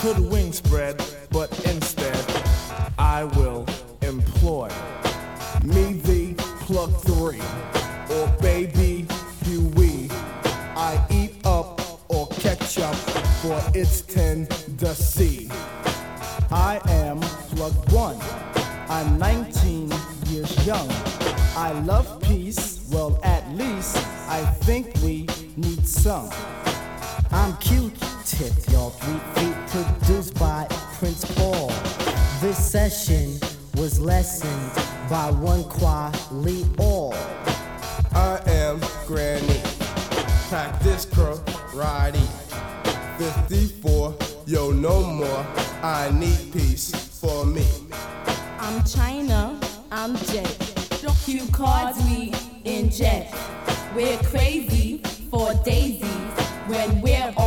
could wing spread, but instead I will employ me the plug 3 or baby Huey. I eat up or catch up for its tendency. I am plug 1. I'm 19 years young. I love peace, well at least I think we need some. I'm Q-Tip, y'all 3 feet, produced by Prince Paul. This session was lessoned by one Kweli All. I am Granny, pack this karate. 54, yo no more, I need peace for me. I'm China, I'm Jet. Q cards we inject. We're crazy for daisies when we're on